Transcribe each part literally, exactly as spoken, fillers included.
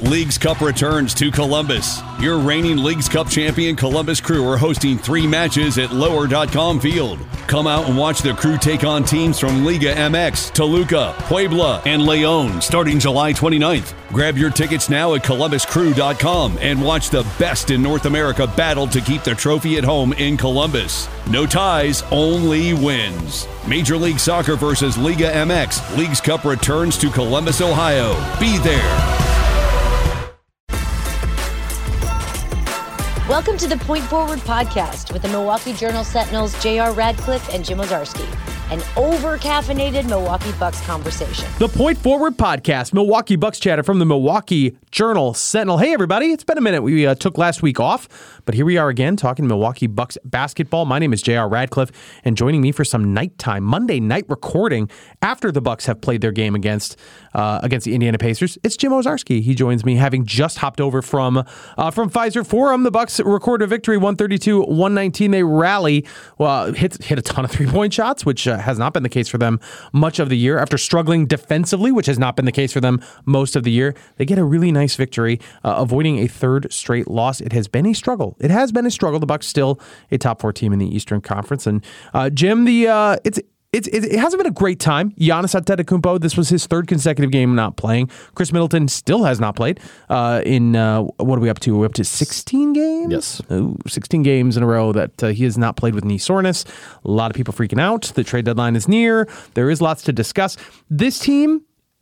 Leagues Cup returns to Columbus. Your reigning Leagues Cup champion Columbus Crew are hosting three matches at lower dot com Field. Come out and watch the Crew take on teams from Liga M X, Toluca, Puebla, and Leon starting July twenty-ninth. Grab your tickets now at columbus crew dot com and watch the best in North America battle to keep the trophy at home in Columbus. No ties, only wins. Major League Soccer versus Liga M X. Leagues Cup returns to Columbus, Ohio. Be there. Welcome to the Point Forward podcast with the Milwaukee Journal Sentinel's J R Radcliffe and Jim Owczarski. An over-caffeinated Milwaukee Bucks conversation. The Point Forward podcast, Milwaukee Bucks chatter from the Milwaukee Journal Sentinel. Hey, everybody. It's been a minute. We uh, took last week off, but here we are again talking Milwaukee Bucks basketball. My name is J R Radcliffe, and joining me for some nighttime, Monday night recording after the Bucks have played their game against uh, against the Indiana Pacers, it's Jim Owczarski. He joins me having just hopped over from uh, from Pfizer Forum. The Bucks recorded a victory, one thirty-two to one nineteen. They rally, well, hit, hit a ton of three-point shots, which uh, has not been the case for them much of the year. After struggling defensively, which has not been the case for them most of the year, they get a really nice victory, uh, avoiding a third straight loss. It has been a struggle. It has been a struggle. The Bucks still a top four team in the Eastern Conference. And uh, Jim, the uh, it's It's, it hasn't been a great time. Giannis Antetokounmpo, this was his third consecutive game not playing. Chris Middleton still has not played. Uh, in uh, what are we up to? We're up to sixteen games? Yes. Ooh, sixteen games in a row that uh, he has not played with knee soreness. A lot of people freaking out. The trade deadline is near. There is lots to discuss. This team,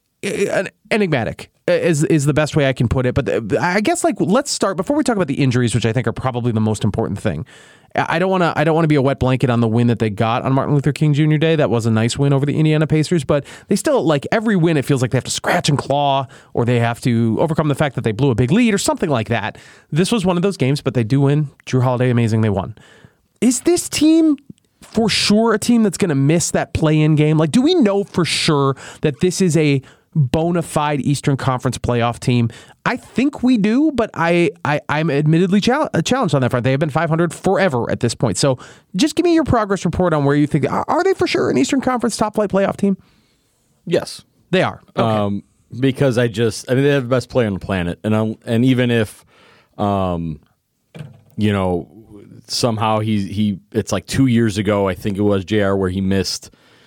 uh, enigmatic. Is is the best way I can put it. But I guess like let's start before we talk about the injuries, which I think are probably the most important thing. I don't want to. I don't want to be a wet blanket on the win that they got on Martin Luther King Junior Day. That was a nice win over the Indiana Pacers, but they still, like every win, it feels like they have to scratch and claw, or they have to overcome the fact that they blew a big lead, or something like that. This was one of those games, but they do win. Jrue Holiday, amazing. They won. Is this team for sure a team that's going to miss that play-in game? Like, do we know for sure that this is a bona fide Eastern Conference playoff team? I think we do, but I, I, I'm admittedly chal- challenged on that front. They have been five hundred forever at this point. So just give me your progress report on where you think, are, are they for sure an Eastern Conference top flight playoff team? Yes. They are. Okay. Um, because I just, I mean, they have the best player on the planet. And I'm, and even if, um, you know, somehow he, he, it's like two years ago, I think it was, J R, where he missed,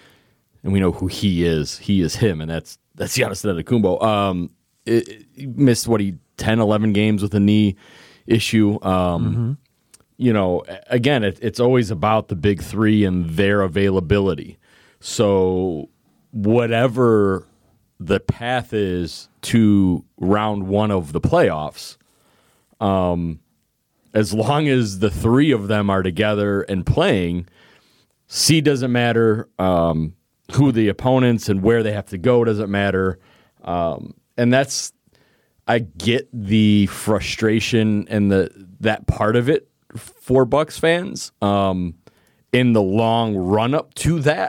and we know who he is. He is him, and that's That's Giannis Antetokounmpo. Um, it, it, he missed, what, he ten, eleven games with a knee issue. Um, mm-hmm. You know, again, it, it's always about the big three and their availability. So whatever the path is to round one of the playoffs, um, as long as the three of them are together and playing, seed doesn't matter. Um Who the opponents and where they have to go doesn't matter. Um, and that's, I get the frustration and the that part of it for Bucks fans um, in the long run-up to that.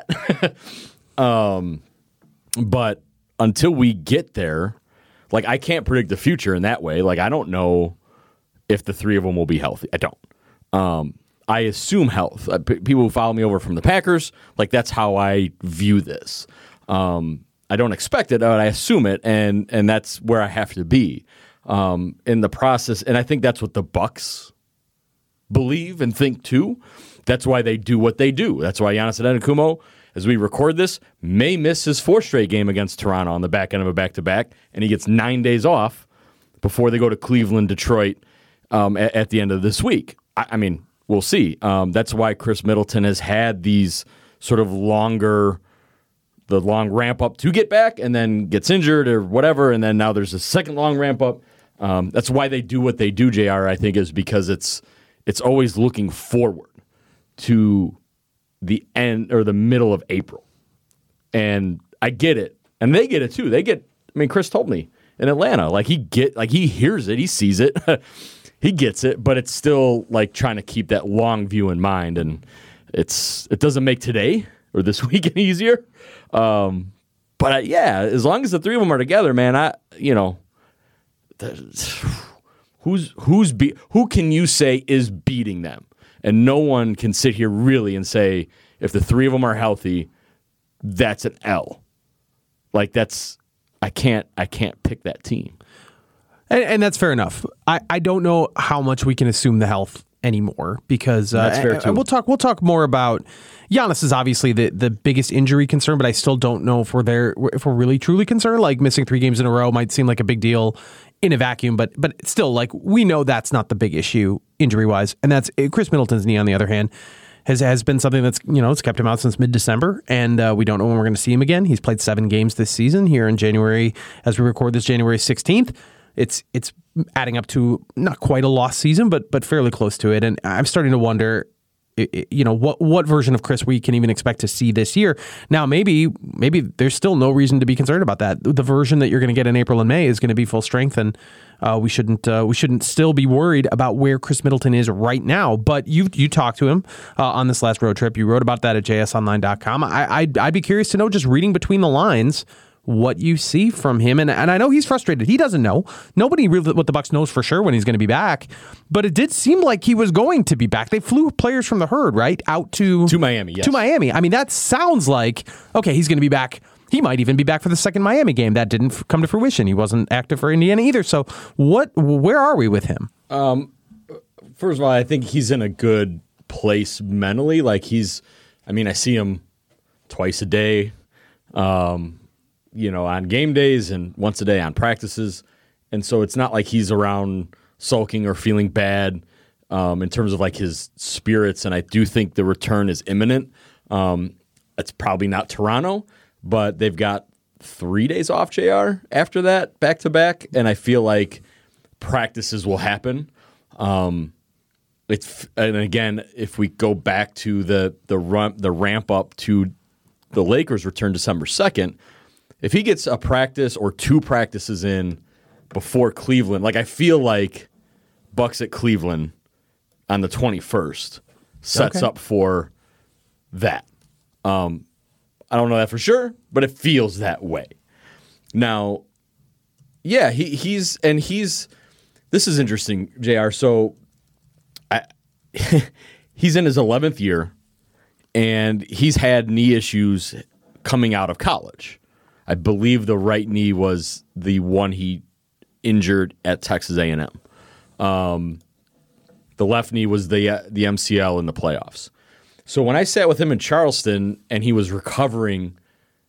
um, but until we get there, like, I can't predict the future in that way. Like, I don't know if the three of them will be healthy. I don't. Um I assume health. Uh, p- people who follow me over from the Packers, like, that's how I view this. Um, I don't expect it, but I assume it, and and that's where I have to be um, in the process. And I think that's what the Bucks believe and think too. That's why they do what they do. That's why Giannis Antetokounmpo, as we record this, may miss his fourth straight game against Toronto on the back end of a back-to-back, and he gets nine days off before they go to Cleveland, Detroit um, at, at the end of this week. I, I mean. We'll see. Um, that's why Chris Middleton has had these sort of longer, the long ramp up to get back and then gets injured or whatever, and then now there's a second long ramp up. Um, that's why they do what they do, J R, I think, is because it's it's always looking forward to the end or the middle of April. And I get it. And they get it too. They get, I mean, Chris told me in Atlanta, like he get like he hears it, he sees it. He gets it, but it's still like trying to keep that long view in mind, and it's it doesn't make today or this week any easier. Um, but I, yeah, as long as the three of them are together, man, I you know, who's who's be, who can you say is beating them? And no one can sit here really and say if the three of them are healthy, that's an L. Like that's I can't I can't pick that team. And, and that's fair enough. I, I don't know how much we can assume the health anymore because uh, that's fair and, too. And we'll talk. We'll talk more about Giannis is obviously the, the biggest injury concern, but I still don't know if we're there if we're really truly concerned. Like missing three games in a row might seem like a big deal in a vacuum, but but still, like we know that's not the big issue injury wise, and that's Chris Middleton's knee. On the other hand, has has been something that's you know it's kept him out since mid December, and uh, we don't know when we're going to see him again. He's played seven games this season here in January as we record this January sixteenth. It's it's adding up to not quite a lost season, but but fairly close to it. And I'm starting to wonder, you know, what what version of Chris we can even expect to see this year. Now, maybe maybe there's still no reason to be concerned about that. The version that you're going to get in April and May is going to be full strength, and uh, we shouldn't uh, we shouldn't still be worried about where Chris Middleton is right now. But you you talked to him uh, on this last road trip. You wrote about that at j s online dot com. I I'd, I'd be curious to know, just reading between the lines, what you see from him. And and I know he's frustrated. He doesn't know. Nobody really, what the Bucks knows for sure when he's going to be back. But it did seem like he was going to be back. They flew players from the herd, right? Out to... To Miami, yes. To Miami. I mean, that sounds like, okay, he's going to be back. He might even be back for the second Miami game. That didn't f- come to fruition. He wasn't active for Indiana either. So what? Where are we with him? Um, first of all, I think he's in a good place mentally. Like he's, I mean, I see him twice a day. Um... you know, on game days and once a day on practices. And so it's not like he's around sulking or feeling bad um, in terms of like his spirits. And I do think the return is imminent. Um, it's probably not Toronto, but they've got three days off, J R, after that, back to back. And I feel like practices will happen. Um, it's and again, if we go back to the the run, the ramp up to the Lakers return December second, if he gets a practice or two practices in before Cleveland, like I feel like Bucks at Cleveland on the twenty-first sets okay. up for that. Um, I don't know that for sure, but it feels that way. Now, yeah, he he's and he's this is interesting, J R. So I, he's in his eleventh year, and he's had knee issues coming out of college. I believe the right knee was the one he injured at Texas A and M. Um, the left knee was the uh, the M C L in the playoffs. So when I sat with him in Charleston and he was recovering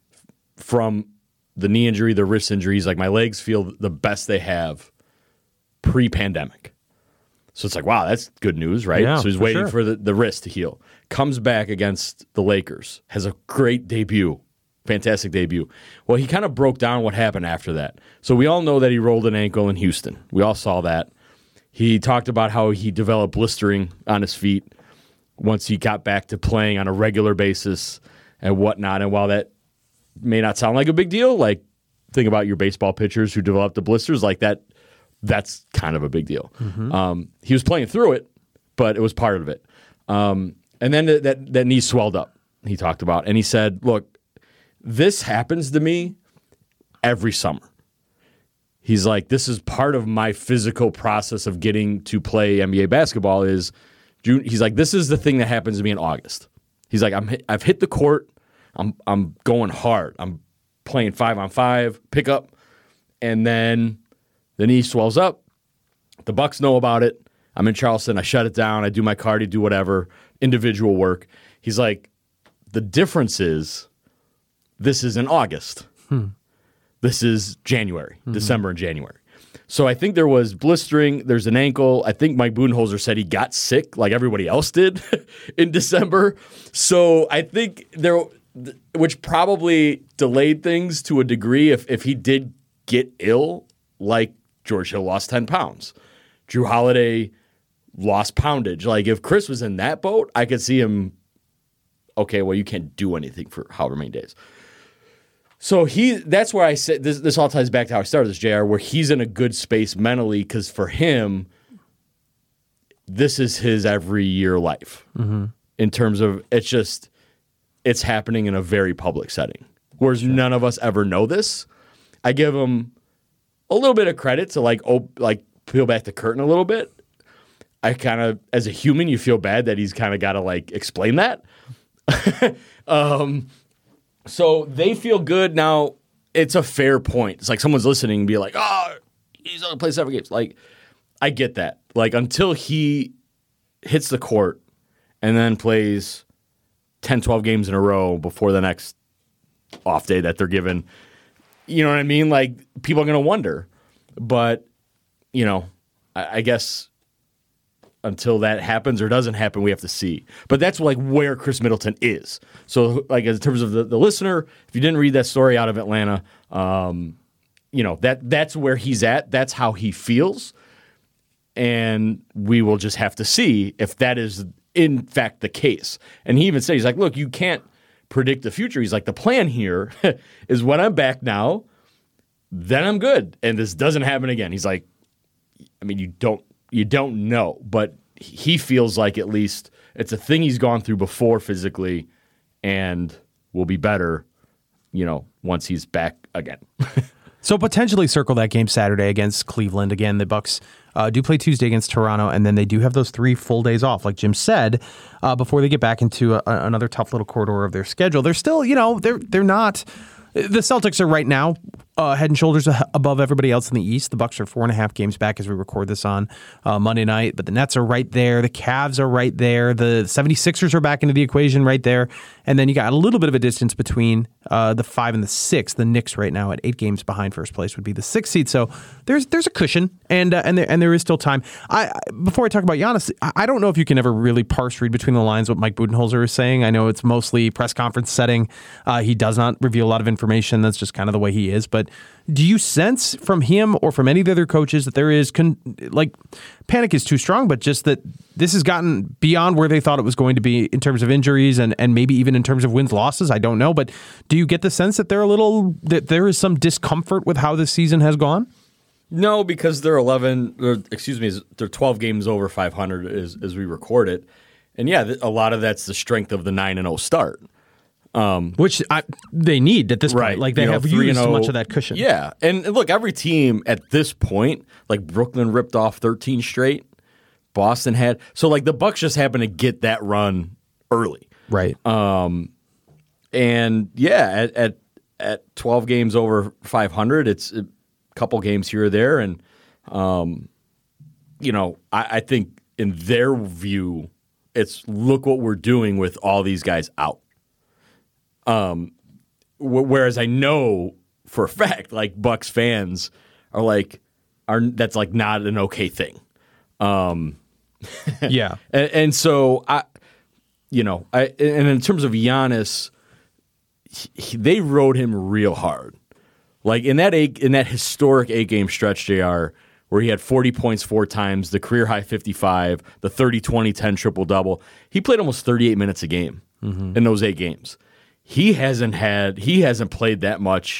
from the knee injury, the wrist injury, he's like, my legs feel the best they have pre-pandemic. So it's like, wow, that's good news, right? Yeah, so he's for waiting sure. for the, the wrist to heal. Comes back against the Lakers, has a great debut. Fantastic debut. Well, he kind of broke down what happened after that. So we all know that he rolled an ankle in Houston. We all saw that. He talked about how he developed blistering on his feet once he got back to playing on a regular basis and whatnot. And while that may not sound like a big deal, like think about your baseball pitchers who develop the blisters, like that, that's kind of a big deal. Mm-hmm. Um, he was playing through it, but it was part of it. Um, and then th- that, that knee swelled up, he talked about. And he said, look, this happens to me every summer. He's like, this is part of my physical process of getting to play N B A basketball is June. He's like, this is the thing that happens to me in August. He's like, I'm I've hit the court. I'm I'm going hard. I'm playing five on five, pickup, and then the knee swells up. The Bucks know about it. I'm in Charleston. I shut it down. I do my cardio, do whatever, individual work. He's like, the difference is this is in August. Hmm. This is January, mm-hmm. December and January. So I think there was blistering. There's an ankle. I think Mike Budenholzer said he got sick like everybody else did in December. So I think there, which probably delayed things to a degree if, if he did get ill, like George Hill lost ten pounds. Drew Holiday lost poundage. Like if Chris was in that boat, I could see him, okay, well, you can't do anything for however many days. So he that's where I said this this all ties back to how I started this, J R, where he's in a good space mentally because for him, this is his every year life. Mm-hmm. In terms of it's just it's happening in a very public setting. Whereas sure. none of us ever know this. I give him a little bit of credit to like op- like peel back the curtain a little bit. I kind of, as a human, you feel bad that he's kind of got to like explain that. um So they feel good. Now, it's a fair point. It's like someone's listening and be like, oh, he's only played seven games. Like, I get that. Like, until he hits the court and then plays ten, twelve games in a row before the next off day that they're given, you know what I mean? Like, people are going to wonder. But, you know, I, I guess until that happens or doesn't happen, we have to see. But that's, like, where Chris Middleton is. So, like, in terms of the, the listener, if you didn't read that story out of Atlanta, um, you know, that that's where he's at. That's how he feels. And we will just have to see if that is, in fact, the case. And he even said, he's like, look, you can't predict the future. He's like, the plan here is when I'm back now, then I'm good. And this doesn't happen again. He's like, I mean, you don't you don't know. But he feels like at least it's a thing he's gone through before physically and will be better, you know, once he's back again. So potentially circle that game Saturday against Cleveland. Again, the Bucks uh, do play Tuesday against Toronto, and then they do have those three full days off, like Jim said, uh, before they get back into a, another tough little corridor of their schedule. They're still, you know, they're they're not. The Celtics are right now uh, head and shoulders above everybody else in the East. The Bucks are four and a half games back as we record this on uh, Monday night, but the Nets are right there. The Cavs are right there. The 76ers are back into the equation right there. And then you got a little bit of a distance between uh, the five and the six. The Knicks right now at eight games behind first place would be the sixth seed. So there's there's a cushion, and uh, and there and there is still time. I before I talk about Giannis, I don't know if you can ever really parse read between the lines what Mike Budenholzer is saying. I know it's mostly press conference setting. Uh, he does not reveal a lot of information. That's just kind of the way he is. But do you sense from him or from any of the other coaches that there is, con- like, panic is too strong, but just that this has gotten beyond where they thought it was going to be in terms of injuries and, and maybe even in terms of wins, losses? I don't know. But do you get the sense that they're a little, that there is some discomfort with how this season has gone? No, because they're eleven, or excuse me, they're twelve games over five hundred as, as we record it. And yeah, a lot of that's the strength of the nine and oh start. Um, Which I, they need at this point. Right. Like they you know, have used so much of that cushion. Yeah. And, and look, every team at this point, like Brooklyn ripped off thirteen straight. Boston had. So, like, the Bucks just happened to get that run early. Right. Um, and, yeah, at, at at twelve games over five hundred, it's a couple games here or there. And, um, you know, I, I think in their view, it's look what we're doing with all these guys out. Um, w- whereas I know for a fact, like Bucks fans are like, are that's like not an okay thing. Um, yeah, and, and so I, you know, I and in terms of Giannis, he, they rode him real hard, like in that eight, in that historic eight game stretch, J R, where he had forty points four times, the career high fifty-five, the thirty twenty ten triple double. He played almost thirty-eight minutes a game mm-hmm. in those eight games. He hasn't had he hasn't played that much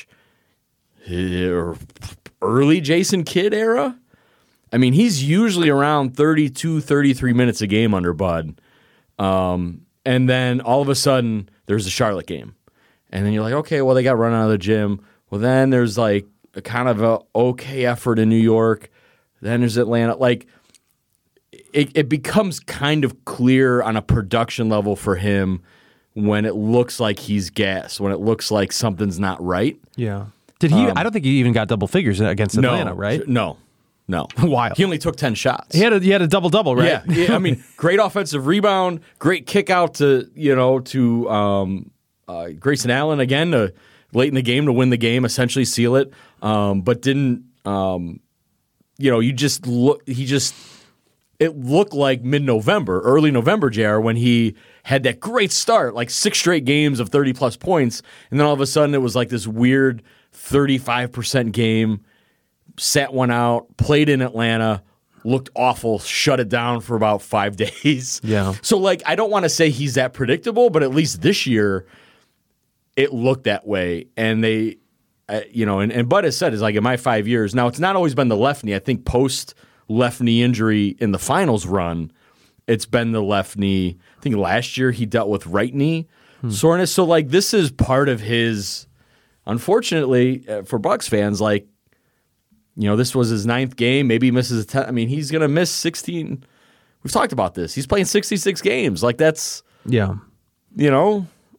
early Jason Kidd era. I mean, he's usually around thirty-two, thirty-three minutes a game under Bud. Um, and then all of a sudden there's the Charlotte game. And then you're like, okay, well, they got run out of the gym. Well, then there's like a kind of a okay effort in New York. Then there's Atlanta. Like it, it becomes kind of clear on a production level for him when it looks like he's gassed, when it looks like something's not right. Yeah. Did he? Um, I don't think he even got double figures against Atlanta, no, right? No, no. Wild. He only took ten shots. He had a, he had a double double, right? Yeah. yeah. I mean, great offensive rebound, great kick out to you know to um, uh, Grayson Allen again to, late in the game to win the game, essentially seal it, um, but didn't. Um, you know, you just look. He just. It looked like mid-November, early November, J R, when he had that great start, like six straight games of thirty-plus points, and then all of a sudden it was like this weird thirty-five percent game, sat one out, played in Atlanta, looked awful, shut it down for about five days. Yeah. So, like, I don't want to say he's that predictable, but at least this year it looked that way, and they, uh, you know, and, and Bud has said, is like, in my five years, now it's not always been the left knee. I think post- left knee injury in the finals run, it's been the left knee. I think last year he dealt with right knee hmm. soreness. So, like, this is part of his, unfortunately, uh, for Bucks fans, like, you know, this was his ninth game. Maybe he misses a ten. I mean, he's going to miss sixteen. We've talked about this. He's playing sixty-six games. Like, that's, yeah, you know,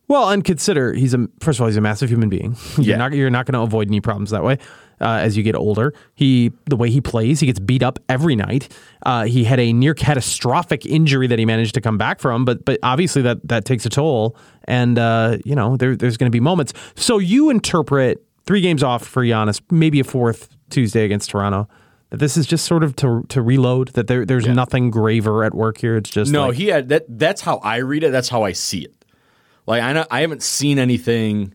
Well, and consider he's a first of all he's a massive human being. You're Yeah. not you're not going to avoid any problems that way uh, as you get older. He the way he plays, he gets beat up every night. Uh, he had a near catastrophic injury that he managed to come back from, but but obviously that that takes a toll. And uh, you know there, there's going to be moments. So you interpret three games off for Giannis, maybe a fourth Tuesday against Toronto. That this is just sort of to to reload. That there there's Yeah. nothing graver at work here. It's just No, like, he had that. That's how I read it. That's how I see it. Like I, know, I haven't seen anything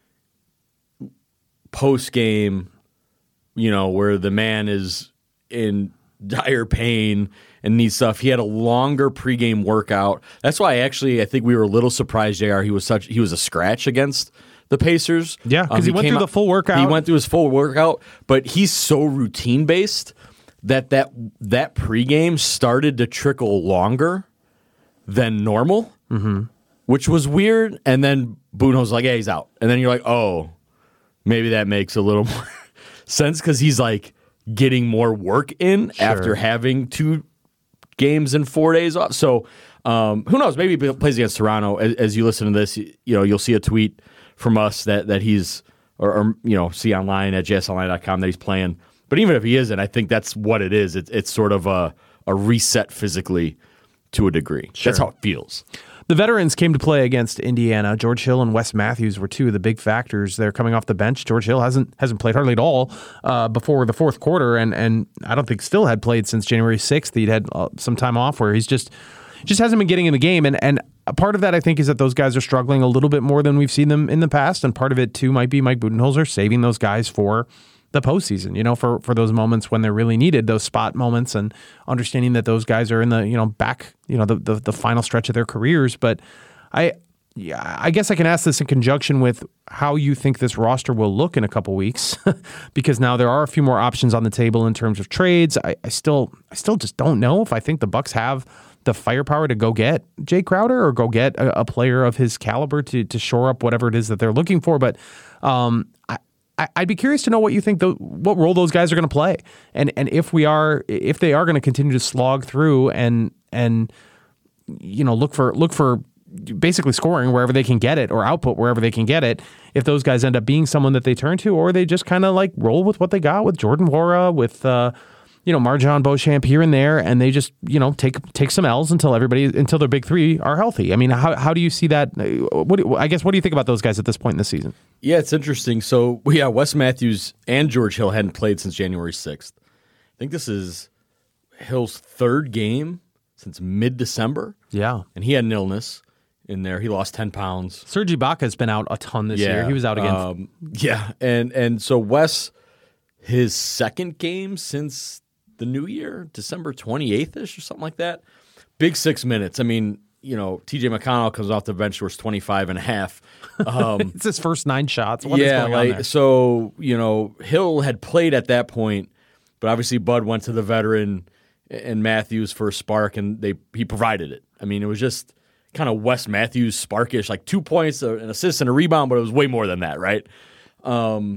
post game, you know, where the man is in dire pain and needs stuff. He had a longer pregame workout. That's why actually I think we were a little surprised. J R He was such he was a scratch against the Pacers. Yeah, 'cause he went came through the full workout. He went through his full workout, but he's so routine based that that that pregame started to trickle longer than normal. Mm-hmm. Which was weird, and then Budenholzer's like, "Yeah, he's out," and then you're like, "Oh, maybe that makes a little more sense because he's like getting more work in Sure. after having two games in four days off." So um, who knows? Maybe he plays against Toronto. As, as you listen to this, you, you know you'll see a tweet from us that that he's or, or you know see online at j s online dot com that he's playing. But even if he isn't, I think that's what it is. It's it's sort of a a reset physically to a degree. Sure. That's how it feels. The veterans came to play against Indiana. George Hill and Wes Matthews were two of the big factors. They're coming off the bench. George Hill hasn't hasn't played hardly at all uh, before the fourth quarter, and and I don't think still had played since January sixth. He'd had uh, some time off where he's just just hasn't been getting in the game, and and a part of that I think is that those guys are struggling a little bit more than we've seen them in the past, and part of it too might be Mike Budenholzer saving those guys for the postseason, you know, for, for those moments when they're really needed, those spot moments, and understanding that those guys are in the, you know, back, you know, the, the, the final stretch of their careers. But I, yeah, I guess I can ask this in conjunction with how you think this roster will look in a couple weeks, because now there are a few more options on the table in terms of trades. I, I still, I still just don't know if I think the Bucks have the firepower to go get Jay Crowder or go get a, a player of his caliber to to shore up whatever it is that they're looking for. But um, I. I'd be curious to know what you think, the, what role those guys are going to play, and and if we are, if they are going to continue to slog through and and you know look for look for basically scoring wherever they can get it or output wherever they can get it. If those guys end up being someone that they turn to, or they just kind of like roll with what they got with Jordan Nwora, with uh, you know Marjon Beauchamp here and there, and they just you know take take some L's until everybody until their big three are healthy. I mean, how how do you see that? What do, I guess what do you think about those guys at this point in the season? Yeah, it's interesting. So, yeah, Wes Matthews and George Hill hadn't played since January sixth. I think this is Hill's third game since mid-December. Yeah. And he had an illness in there. He lost ten pounds. Serge Ibaka's been out a ton this yeah. year. He was out again. Um, yeah, and and so Wes, his second game since the new year, December twenty-eighth-ish or something like that. Big six minutes. I mean, you know, T J McConnell comes off the bench, scores twenty-five and a half. Um, it's his first nine shots. What is yeah, going on like there? so, you know, Hill had played at that point, but obviously Bud went to the veteran and Matthews for a spark, and they he provided it. I mean, it was just kind of Wes Matthews sparkish, like two points, an assist, and a rebound, but it was way more than that, right? Um,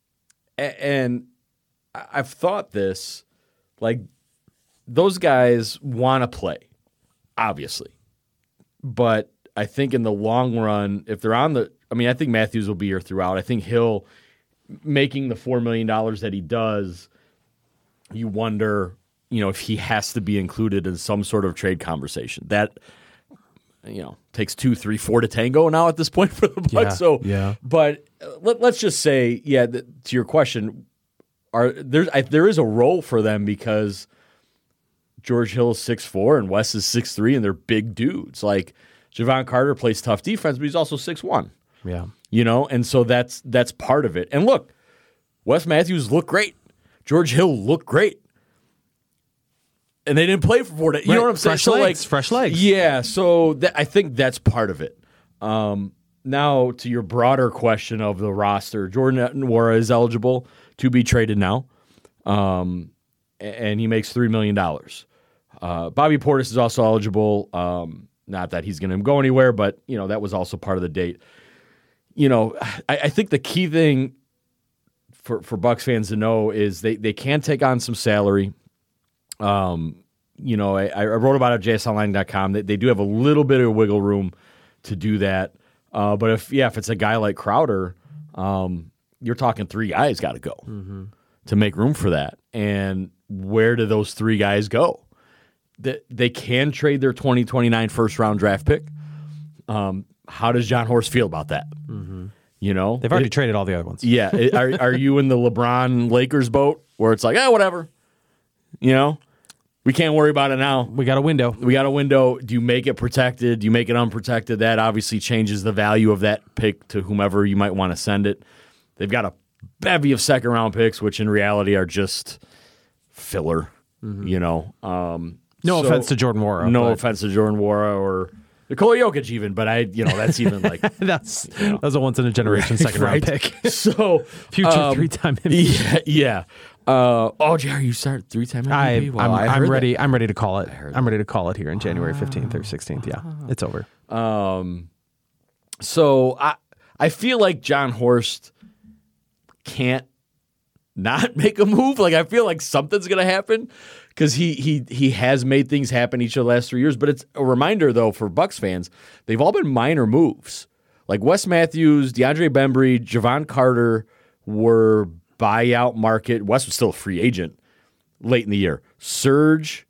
and I've thought this, like, those guys want to play, obviously. But I think in the long run, if they're on the – I mean, I think Matthews will be here throughout. I think Hill making the four million dollars that he does, you wonder, you know, if he has to be included in some sort of trade conversation. That, you know, takes two, three, four to tango now at this point for the Bucks. Yeah, so, yeah. But let, let's just say, yeah, th- to your question, are there's I, there is a role for them because – George Hill is six foot four and Wes is six foot three, and they're big dudes. Like, Javon Carter plays tough defense, but he's also six foot one. Yeah. You know, and so that's that's part of it. And look, Wes Matthews looked great. George Hill looked great. And they didn't play for four days. You Right. know what I'm saying? Fresh so legs, like fresh legs. Yeah, so that, I think that's part of it. Um, now, to your broader question of the roster, Jordan Nwora is eligible to be traded now, um, and he makes three million dollars. Uh, Bobby Portis is also eligible. Um, not that he's going to go anywhere, but you know that was also part of the date. You know, I, I think the key thing for for Bucks fans to know is they they can take on some salary. Um, you know, I, I wrote about it at j s online dot com. They, they do have a little bit of wiggle room to do that. Uh, but if yeah, if it's a guy like Crowder, um, you're talking three guys got to go mm-hmm. to make room for that. And where do those three guys go? They, they can trade their twenty twenty-nine first round draft pick. Um, how does John Horst feel about that? Mm-hmm. You know, they've already it, traded all the other ones. Yeah, it, are are you in the LeBron Lakers boat where it's like, ah, eh, whatever? You know, we can't worry about it now. We got a window. We got a window. Do you make it protected? Do you make it unprotected? That obviously changes the value of that pick to whomever you might want to send it. They've got a bevy of second round picks, which in reality are just filler. Mm-hmm. You know, um, no so, offense to Jordan Nwora. No but... offense to Jordan Nwora or Nikola Jokic, even. But I, you know, that's even like that's you know. that's a once in a generation second right. round pick. So future um, three time M V P. Yeah, yeah. Uh, oh, Jerry, you started three time M V P. I, well, I'm, I I'm ready. That. I'm ready to call it. I'm ready to call it here in January fifteenth or sixteenth. Yeah, it's over. Um, so I I feel like John Horst can't not make a move. Like I feel like something's gonna happen because he he he has made things happen each of the last three years. But it's a reminder though for Bucks fans, they've all been minor moves. Like Wes Matthews, DeAndre Bembry, Javon Carter were buyout market. Wes was still a free agent late in the year. Surge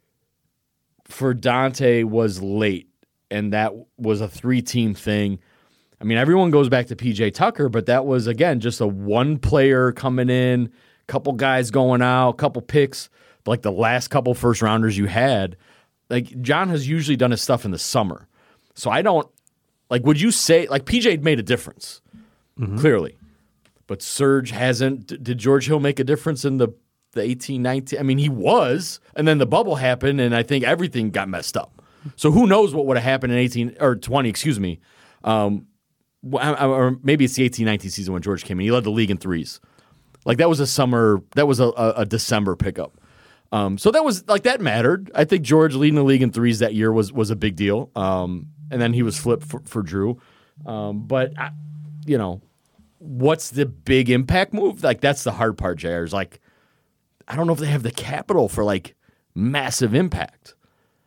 for Dante was late, and that was a three-team thing. I mean, everyone goes back to P J Tucker, but that was, again, just a one player coming in, couple guys going out, couple picks, like the last couple first-rounders you had. Like, John has usually done his stuff in the summer. So I don't, like, would you say, like, P J made a difference, mm-hmm. clearly. But Surge hasn't. Did George Hill make a difference in the, the eighteen, nineteen? I mean, he was, and then the bubble happened, and I think everything got messed up. So who knows what would have happened in eighteen or twenty, excuse me. Um, or maybe it's the eighteen nineteen season when George came in. He led the league in threes. Like, that was a summer, that was a, a, a December pickup. Um, so that was, like, that mattered. I think George leading the league in threes that year was was a big deal. Um, and then he was flipped for, for Drew. Um, but, I, you know, what's the big impact move? Like, that's the hard part, J R. Is like, I don't know if they have the capital for, like, massive impact.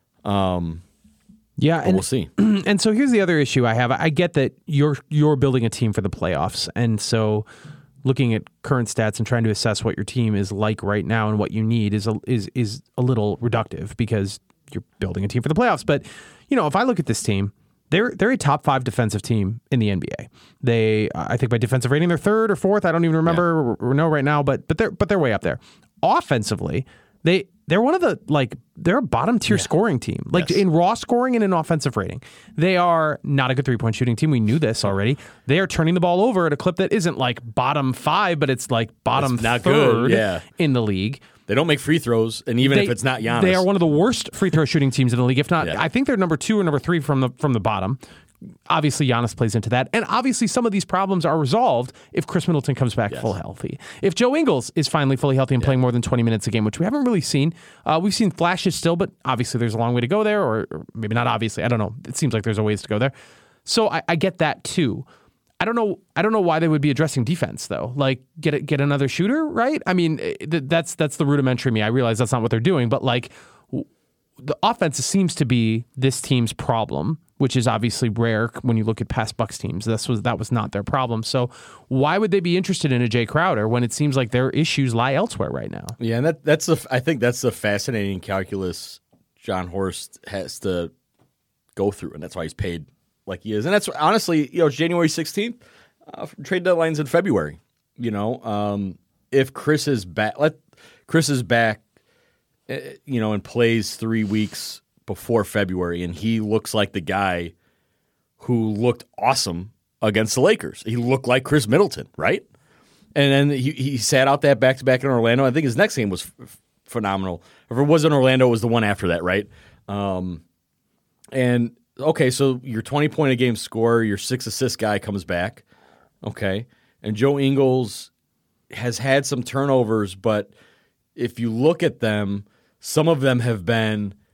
Um, yeah, and we'll see. And so here's the other issue I have. I get that you're you're building a team for the playoffs, and so looking at current stats and trying to assess what your team is like right now and what you need is a, is is a little reductive because you're building a team for the playoffs. But you know, if I look at this team, They're they're a top five defensive team in the N B A. They, I think by defensive rating, they're third or fourth. I don't even remember yeah. or, or know right now, but but they're but they're way up there. Offensively, they they're one of the like they're a bottom tier yeah. scoring team, like yes. in raw scoring and in offensive rating. They are not a good three point shooting team. We knew this already. They are turning the ball over at a clip that isn't like bottom five, but it's like bottom it's not third good. Yeah. in the league. They don't make free throws, and even they, if it's not Giannis, they are one of the worst free throw shooting teams in the league. If not, yeah. I think they're number two or number three from the from the bottom. Obviously, Giannis plays into that. And obviously, some of these problems are resolved if Chris Middleton comes back yes. full healthy. If Joe Ingles is finally fully healthy and yeah. playing more than twenty minutes a game, which we haven't really seen. Uh, we've seen flashes still, but obviously there's a long way to go there, or, or maybe not obviously. I don't know. It seems like there's a ways to go there. So I, I get that too. I don't know. I don't know why they would be addressing defense though. Like get it, get another shooter, right? I mean, th- that's that's the rudimentary me. I realize that's not what they're doing, but like w- the offense seems to be this team's problem, which is obviously rare when you look at past Bucks teams. This was that was not their problem. So why would they be interested in a Jay Crowder when it seems like their issues lie elsewhere right now? Yeah, and that that's the I think that's the fascinating calculus John Horst has to go through, and that's why he's paid like he is. And that's honestly, you know, January sixteenth, uh, trade deadline's in February. You know, um, if Chris is back, let Chris is back, uh, you know, and plays three weeks before February, and he looks like the guy who looked awesome against the Lakers. He looked like Chris Middleton, right? And then he, he sat out that back-to-back in Orlando. I think his next game was f- phenomenal. If it wasn't Orlando, it was the one after that, right? Um, and, okay, so your twenty-point-a-game scorer, your six-assist guy comes back, okay? And Joe Ingles has had some turnovers, but if you look at them, some of them have been –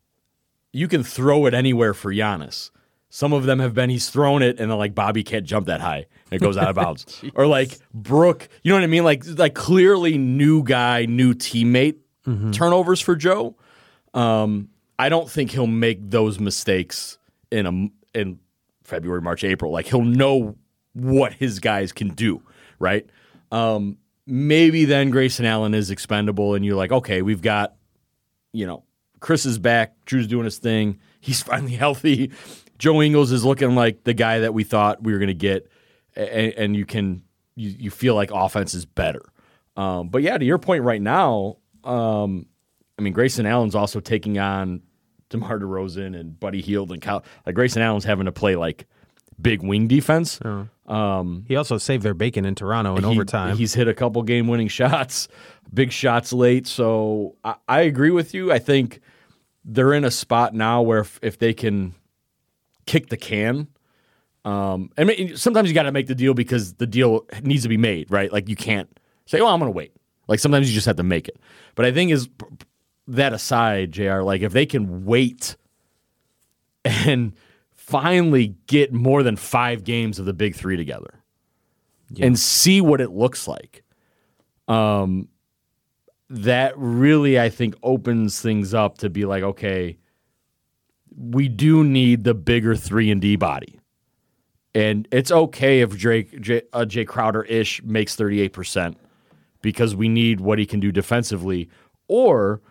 you can throw it anywhere for Giannis. Some of them have been he's thrown it and then like Bobby can't jump that high and it goes out of bounds. Or like Brooke, you know what I mean? Like like clearly new guy, new teammate mm-hmm. turnovers for Joe. Um, I don't think he'll make those mistakes in a in February, March, April. Like, he'll know what his guys can do, right? Um, maybe then Grayson Allen is expendable, and you're like, okay, we've got, you know, Chris is back. Drew's doing his thing. He's finally healthy. Joe Ingles is looking like the guy that we thought we were going to get, and, and you can you, you feel like offense is better. Um, but yeah, to your point right now, um, I mean, Grayson Allen's also taking on DeMar DeRozan and Buddy Hield and Kyle. Like, Grayson Allen's having to play like big wing defense. Oh. Um, he also saved their bacon in Toronto in he, overtime. He's hit a couple game-winning shots, big shots late. So I, I agree with you. I think they're in a spot now where if, if they can kick the can, um, and I mean, sometimes you got to make the deal because the deal needs to be made, right? Like, you can't say, "Oh, I'm going to wait." Like, sometimes you just have to make it. But I think is that aside, J R, like, if they can wait and finally get more than five games of the big three together yeah. and see what it looks like, um, that really, I think, opens things up to be like, okay, we do need the bigger three and D body. And it's okay if Drake, Jay, uh, Jay Crowder-ish makes thirty-eight percent because we need what he can do defensively. Or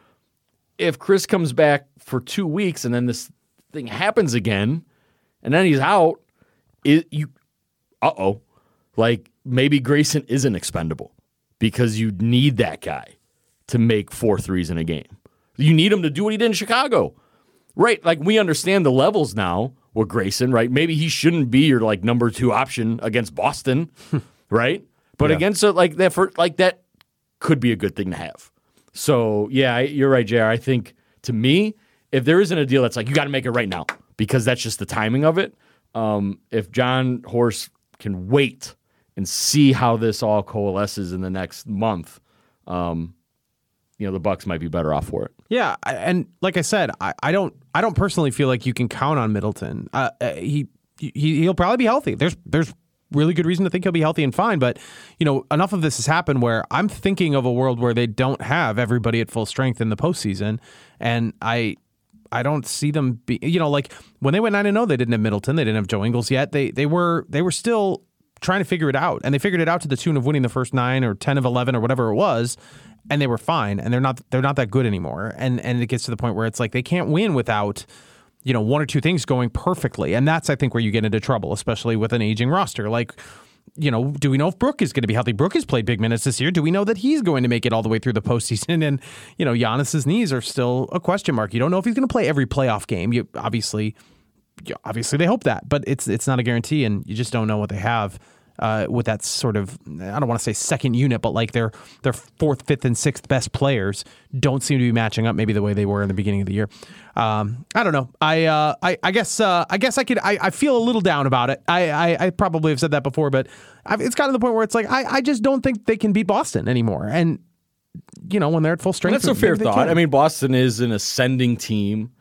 if Chris comes back for two weeks and then this thing happens again and then he's out, it, you, uh-oh, like maybe Grayson isn't expendable because you need that guy to make four threes in a game. You need him to do what he did in Chicago. Right, like we understand the levels now with Grayson, right? Maybe he shouldn't be your like number two option against Boston, right? But yeah. against it like that, for like that could be a good thing to have. So yeah, you're right, J R. I think to me, if there isn't a deal that's like you got to make it right now because that's just the timing of it. Um, if John Horst can wait and see how this all coalesces in the next month, um, you know, the Bucks might be better off for it. Yeah, and like I said, I, I don't, I don't personally feel like you can count on Middleton. Uh, he, he, he'll probably be healthy. There's, there's really good reason to think he'll be healthy and fine. But you know, enough of this has happened where I'm thinking of a world where they don't have everybody at full strength in the postseason, and I, I don't see them be. You know, like when they went nine and zero, they didn't have Middleton, they didn't have Joe Ingles yet. They, they were, they were still trying to figure it out, and they figured it out to the tune of winning the first nine or ten of eleven or whatever it was. And they were fine, and they're not they're not that good anymore. And and it gets to the point where it's like they can't win without, you know, one or two things going perfectly. And that's, I think, where you get into trouble, especially with an aging roster. Like, you know, do we know if Brook is going to be healthy? Brook has played big minutes this year. Do we know that he's going to make it all the way through the postseason? And, you know, Giannis's knees are still a question mark. You don't know if he's going to play every playoff game. You obviously, obviously they hope that, but it's it's not a guarantee, and you just don't know what they have. Uh, with that sort of, I don't want to say second unit, but like their their fourth, fifth, and sixth best players don't seem to be matching up maybe the way they were in the beginning of the year. Um, I don't know. I uh, I, I guess uh, I guess I could. I, I feel a little down about it. I, I, I probably have said that before, but I've, it's gotten to the point where it's like I, I just don't think they can beat Boston anymore. And you know, when they're at full strength, and that's a fair thought. Can. I mean, Boston is an ascending team.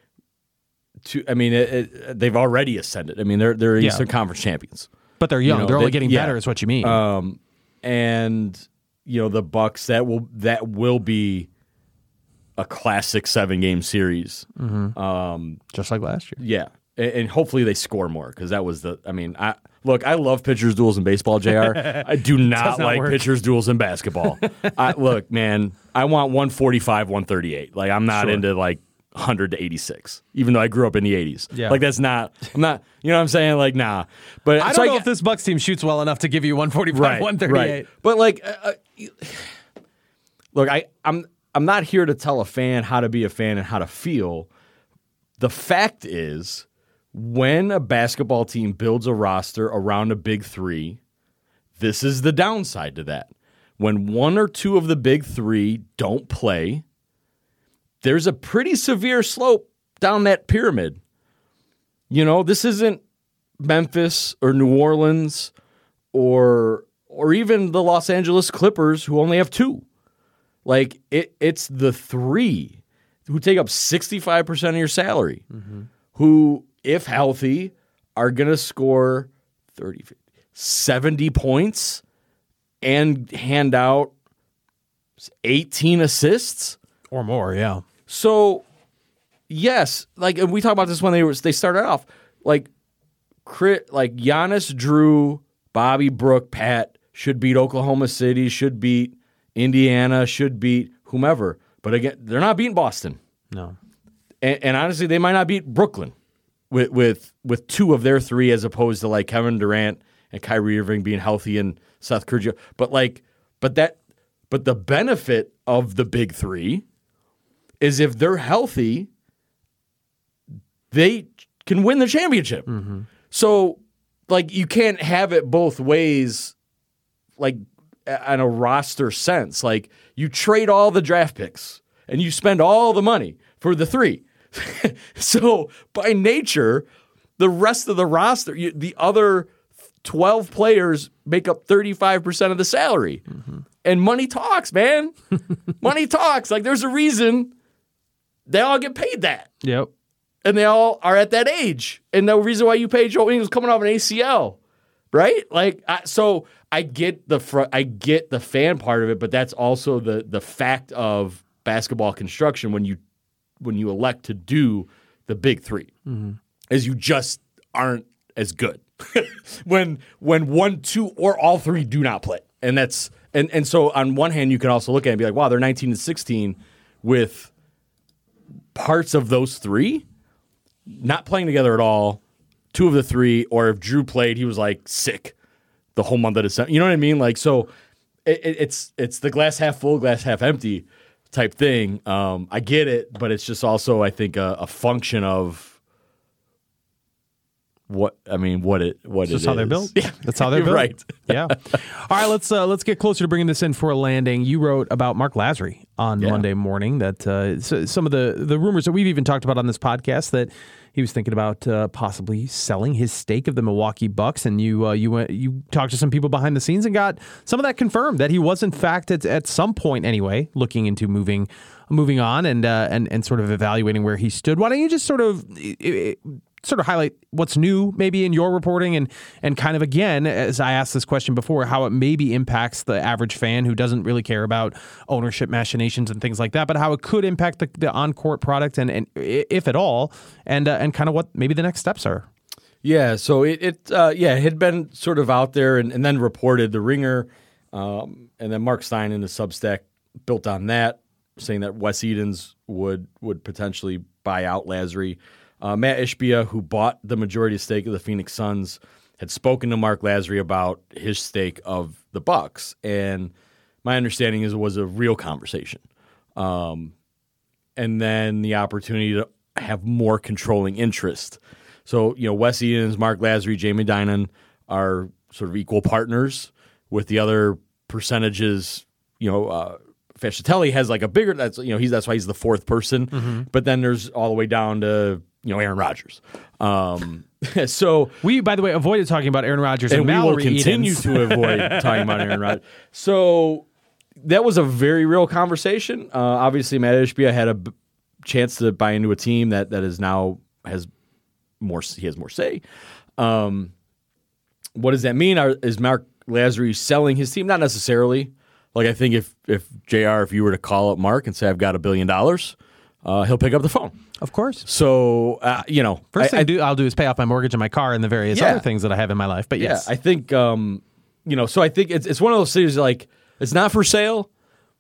To I mean, it, it, they've already ascended. I mean, they're they're Eastern yeah. Conference champions. But they're young. You know, they're only they, getting yeah. better, is what you mean. Um, and you know the Bucks that will that will be a classic seven game series, mm-hmm. um, just like last year. Yeah, and, and hopefully they score more because that was the. I mean, I look. I love pitchers duels in baseball, J R. I do not, not like work. pitchers duels in basketball. I, look, man, I want one forty-five, one thirty-eight. Like I'm not sure. into like. one hundred to eighty-six, even though I grew up in the eighties. Yeah. Like, that's not, I'm not, you know what I'm saying? Like, nah. But I don't so know I, if this Bucks team shoots well enough to give you one forty-five, right, one thirty-eight. Right. But, like, uh, look, I, I'm, I'm not here to tell a fan how to be a fan and how to feel. The fact is, when a basketball team builds a roster around a big three, this is the downside to that. When one or two of the big three don't play, there's a pretty severe slope down that pyramid. You know, this isn't Memphis or New Orleans or or even the Los Angeles Clippers who only have two. Like, it, it's the three who take up sixty-five percent of your salary, mm-hmm. who, if healthy, are going to score thirty, seventy points and hand out eighteen assists. Or more, yeah. So, yes, like, and we talked about this when they were they started off. Like, crit like Giannis, Drew, Bobby, Brook, Pat should beat Oklahoma City, should beat Indiana, should beat whomever. But again, they're not beating Boston. No. And, and honestly, they might not beat Brooklyn with, with with two of their three as opposed to like Kevin Durant and Kyrie Irving being healthy and Seth Curry. But like, but that, but the benefit of the big three is if they're healthy, they can win the championship. Mm-hmm. So, like, you can't have it both ways, like, on a roster sense. Like, you trade all the draft picks and you spend all the money for the three. So, by nature, the rest of the roster, you, the other twelve players make up thirty-five percent of the salary. Mm-hmm. And money talks, man. Money talks. Like, there's a reason they all get paid that. Yep. And they all are at that age. And the reason why you pay Joe Ingles coming off an A C L, right? Like, I, so I get the fr- I get the fan part of it, but that's also the the fact of basketball construction when you when you elect to do the big three, mm-hmm. is you just aren't as good when when one, two, or all three do not play. And that's and and so on one hand, you can also look at it and be like, wow, they're nineteen and sixteen with parts of those three not playing together at all, two of the three, or if Drew played, he was like sick the whole month of December. You know what I mean? Like, so it, it, it's it's the glass half full, glass half empty type thing. Um, I get it, but it's just also, I think, a, a function of what I mean, what it what That's it how is. they're built. Yeah, that's how they're built. Right. Yeah. All right, let's uh, let's get closer to bringing this in for a landing. You wrote about Mark Lasry on yeah. Monday morning that uh, so some of the the rumors that we've even talked about on this podcast that he was thinking about uh, possibly selling his stake of the Milwaukee Bucks, and you uh, you went, you talked to some people behind the scenes and got some of that confirmed that he was in fact at, at some point anyway looking into moving moving on and uh, and and sort of evaluating where he stood. Why don't you just sort of it, it, sort of highlight what's new maybe in your reporting and and kind of, again, as I asked this question before, how it maybe impacts the average fan who doesn't really care about ownership machinations and things like that, but how it could impact the, the on-court product and, and if at all, and uh, and kind of what maybe the next steps are. Yeah, so it, it uh, yeah, it had been sort of out there and, and then reported. The Ringer um, and then Mark Stein in the Substack built on that, saying that Wes Edens would would potentially buy out Lasry. Uh, Matt Ishbia, who bought the majority stake of the Phoenix Suns, had spoken to Mark Lasry about his stake of the Bucks, and my understanding is it was a real conversation. Um, and then the opportunity to have more controlling interest. So, you know, Wes Edens, Mark Lasry, Jamie Dinan are sort of equal partners, with the other percentages, you know, uh, Fascitelli has like a bigger, that's, you know, he's, that's why he's the fourth person. Mm-hmm. But then there's all the way down to, you know, Aaron Rodgers. Um, so we, by the way, avoided talking about Aaron Rodgers and, and we Mallory will continue Edens. to avoid talking about Aaron Rodgers. So that was a very real conversation. Uh, obviously, Matt Ishbia had a b- chance to buy into a team that that is now has more. He has more say. Um, what does that mean? Are, is Mark Lasry selling his team? Not necessarily. Like, I think if if J R, if you were to call up Mark and say I've got a billion dollars, uh, he'll pick up the phone. Of course. So, uh, you know. First I, thing I, I do, I'll do is pay off my mortgage and my car and the various yeah. other things that I have in my life. But yes. Yeah, I think, um, you know, so I think it's it's one of those things like, it's not for sale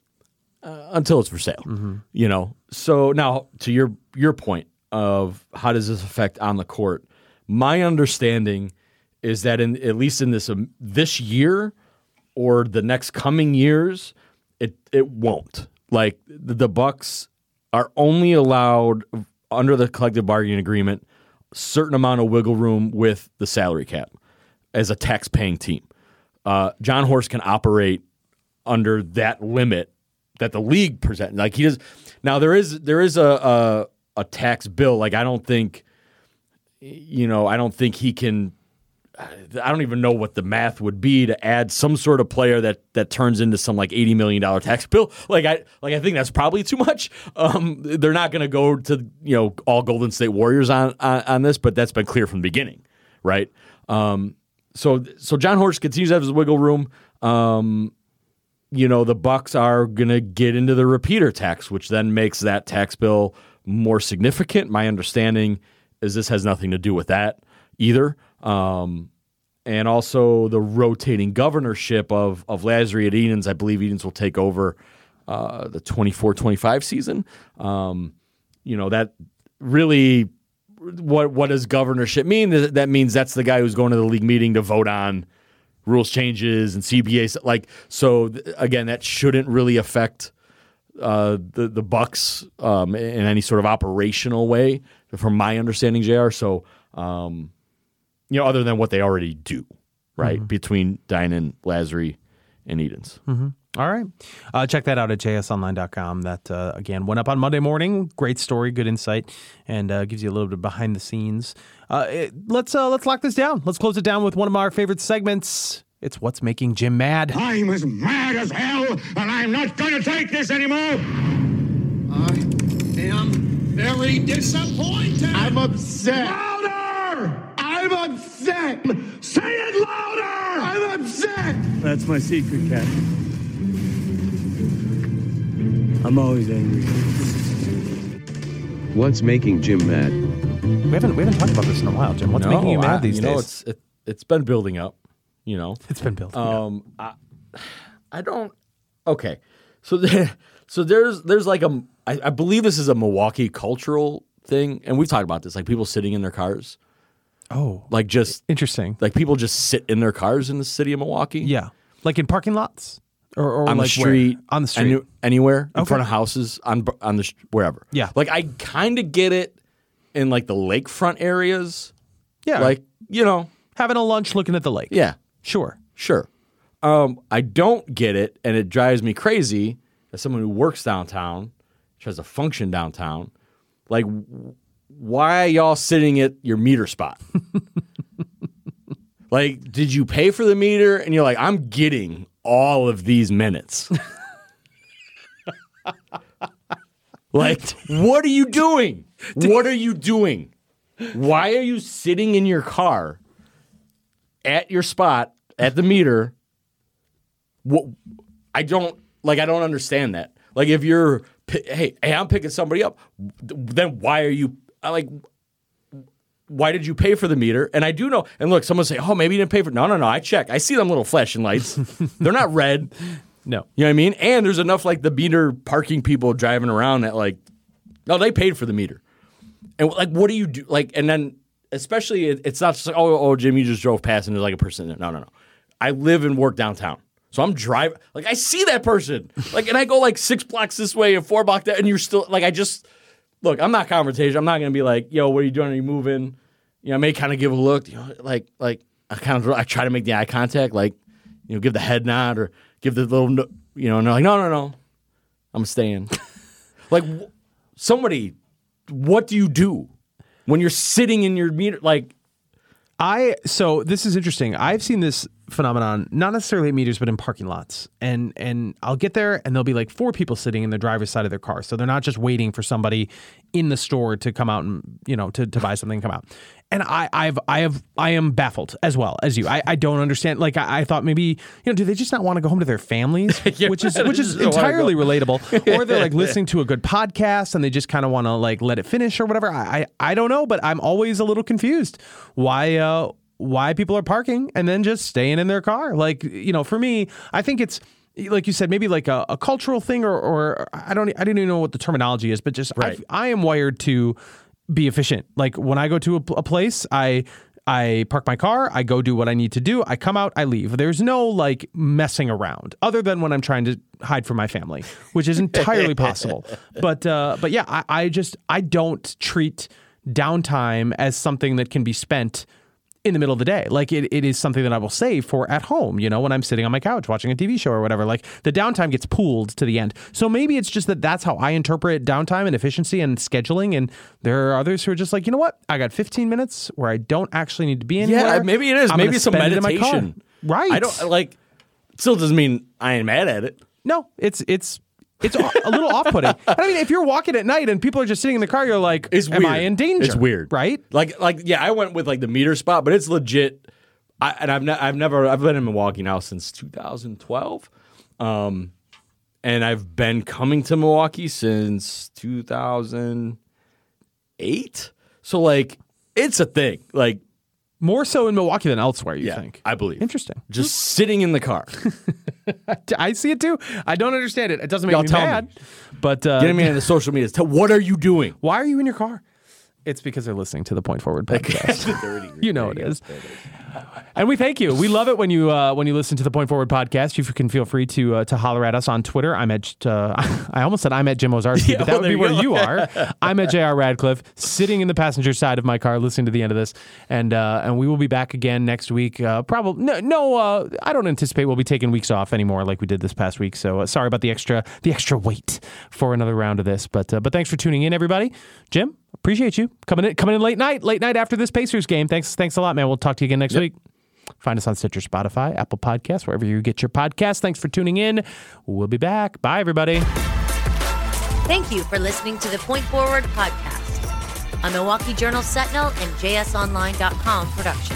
uh, until it's for sale, mm-hmm. you know. So now, to your your point of how does this affect on the court, my understanding is that in at least in this um, this year or the next coming years, it it won't. Like, the, the Bucks are only allowed under the collective bargaining agreement a certain amount of wiggle room with the salary cap as a tax-paying team. Uh, John Horst can operate under that limit that the league presents. Like, he does now. There is there is a, a a tax bill. Like, I don't think, you know, I don't think he can. I don't even know what the math would be to add some sort of player that that turns into some like eighty million dollars tax bill. Like I like I think that's probably too much. Um, they're not going to go to, you know, all Golden State Warriors on, on on this, but that's been clear from the beginning, right? Um, so so John Horst continues to have his wiggle room. Um, you know, the Bucks are going to get into the repeater tax, which then makes that tax bill more significant. My understanding is this has nothing to do with that either. Um, and also the rotating governorship of of Lasry at Edens. I believe Edens will take over uh, the twenty-four twenty-five season. Um, you know, that really, what what does governorship mean? That, that means that's the guy who's going to the league meeting to vote on rules changes and C B A. Like, so th- again, that shouldn't really affect uh, the the Bucks um, in any sort of operational way, from my understanding, J R. So, um, you know, other than what they already do, right, mm-hmm. between Dinan, Lasry, and Edens. Mm-hmm. All right. Uh, check that out at j s online dot com. That, uh, again, went up on Monday morning. Great story, good insight, and uh, gives you a little bit behind the scenes. Uh, it, let's uh, let's lock this down. Let's close it down with one of our favorite segments. It's What's Making Jim Mad. I'm as mad as hell, and I'm not going to take this anymore. I am very disappointed. I'm upset. Louder! I'm upset. Say it louder! I'm upset. That's my secret, Captain. I'm always angry. What's making Jim mad? We haven't we haven't talked about this in a while, Jim. What's no, making you mad I, these you days? know, it's it, it's been building up. You know, it's been building um, up. I, I don't. Okay, so there, so there's there's like a I, I believe this is a Milwaukee cultural thing, and we've talked about this, like people sitting in their cars. Oh, like just interesting. Like people just sit in their cars in the city of Milwaukee. Yeah, like in parking lots. Or, or on like the street, where? on the street, any, anywhere in okay. front of houses, on on the wherever. Yeah, like I kind of get it in like the lakefront areas. Yeah, like you know, having a lunch, looking at the lake. Yeah, sure, sure. Um, I don't get it, and it drives me crazy as someone who works downtown, tries to function downtown. Like, why are y'all sitting at your meter spot? Like, did you pay for the meter? And you're like, I'm getting all of these minutes. Like, what are you doing? What are you doing? Why are you sitting in your car at your spot at the meter? What I don't like. I don't understand that. Like, if you're, hey, hey, I'm picking somebody up, then why are you? I like. Why did you pay for the meter? And I do know. And look, someone say, "Oh, maybe you didn't pay for." No, no, no. I check. I see them little flashing lights. They're not red. No, you know what I mean. And there's enough like the meter parking people driving around that like, no, they paid for the meter. And like, what do you do? Like, and then especially it, it's not just like, oh, oh, Jim, you just drove past and there's like a person there. No, no, no. I live and work downtown, so I'm driving. Like, I see that person. Like, and I go like six blocks this way and four blocks that, and you're still like, I just. Look, I'm not confrontation. I'm not going to be like, yo, what are you doing? Are you moving? You know, I may kind of give a look, you know, like, like I kind of, I try to make the eye contact, like, you know, give the head nod or give the little, you know, and they're like, no, no, no, I'm staying. Like, somebody, what do you do when you're sitting in your meter? Like, I, so this is interesting. I've seen this phenomenon, not necessarily at meters, but in parking lots. And and I'll get there and there'll be like four people sitting in the driver's side of their car. So they're not just waiting for somebody in the store to come out and, you know, to, to buy something and come out. And I, I've, I have, I am baffled as well as you. I, I don't understand. Like, I, I thought maybe, you know, do they just not want to go home to their families, yeah, which is which is entirely relatable, or they're like listening to a good podcast and they just kind of want to like let it finish or whatever. I, I, I don't know, but I'm always a little confused why, uh, why people are parking and then just staying in their car. Like, you know, for me, I think it's, like you said, maybe like a, a cultural thing, or, or I don't, I don't even know what the terminology is, but just right. I, I am wired to be efficient. Like, when I go to a, a place, I I park my car, I go do what I need to do, I come out, I leave. There's no like messing around, other than when I'm trying to hide from my family, which is entirely possible. But uh, but yeah, I, I just I don't treat downtime as something that can be spent in the middle of the day. Like, it, it is something that I will save for at home, you know, when I'm sitting on my couch watching a T V show or whatever. Like, the downtime gets pooled to the end. So maybe it's just that that's how I interpret downtime and efficiency and scheduling. And there are others who are just like, you know what? I got fifteen minutes where I don't actually need to be anywhere. yeah, maybe it is. I'm maybe it's some meditation. Right. I don't like, still doesn't mean I ain't mad at it. No, it's, it's, It's a little off-putting. I mean, if you're walking at night and people are just sitting in the car, you're like, it's am weird. I in danger? It's weird. Right? Like, like yeah, I went with like the meter spot, but it's legit. I, and I've, ne- I've never, I've been in Milwaukee now since two thousand twelve. Um, and I've been coming to Milwaukee since two thousand eight. So, like, it's a thing. Like, More so in Milwaukee than elsewhere, you Yeah, think? I believe. Interesting. Just sitting in the car. I see it too. I don't understand it. It doesn't make Y'all me tell mad. me. But uh, Getting me on the social media. Tell, what are you doing? why are you in your car? It's because they're listening to the Point Forward podcast. You know it is. And we thank you. We love it when you uh, when you listen to the Point Forward podcast. You can feel free to uh, to holler at us on Twitter. I'm at uh, I almost said I'm at Jim Ozarski, Yeah, but that well, would be there where you go. you are. I'm at J R Radcliffe, sitting in the passenger side of my car, listening to the end of this, and uh, and we will be back again next week. Uh, probably no, no uh, I don't anticipate we'll be taking weeks off anymore like we did this past week. So uh, sorry about the extra the extra wait for another round of this, but uh, but thanks for tuning in, everybody. Jim, appreciate you coming in coming in late night, late night after this Pacers game. Thanks, thanks a lot, man. We'll talk to you again next Yep. week. Find us on Stitcher, Spotify, Apple Podcasts, wherever you get your podcasts. Thanks for tuning in. We'll be back. Bye, everybody. Thank you for listening to the Point Forward podcast, a Milwaukee Journal Sentinel and J S Online dot com production.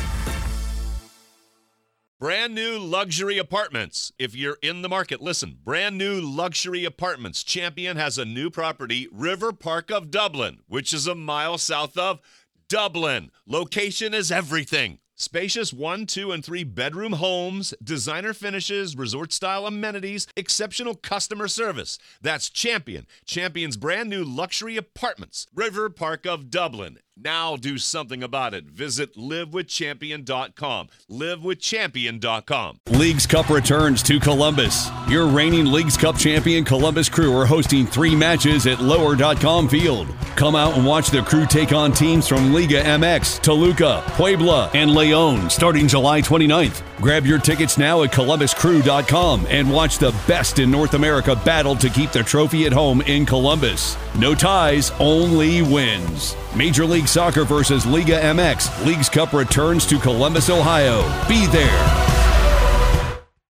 Brand new luxury apartments. If you're in the market, listen. Brand new luxury apartments. Champion has a new property, River Park of Dublin, which is a mile south of Dublin. Location is everything. Spacious one, two, and three bedroom homes, designer finishes, resort-style amenities, exceptional customer service. That's Champion. Champion's brand new luxury apartments. River Park of Dublin. Now do something about it. Visit live with champion dot com. live with champion dot com. Leagues Cup returns to Columbus. Your reigning Leagues Cup champion Columbus Crew are hosting three matches at lower dot com Field. Come out and watch the Crew take on teams from Liga M X, Toluca, Puebla, and León starting July twenty-ninth. Grab your tickets now at columbus crew dot com and watch the best in North America battle to keep the trophy at home in Columbus. No ties, only wins. Major League Soccer versus Liga M X. Leagues Cup returns to Columbus, Ohio. Be there.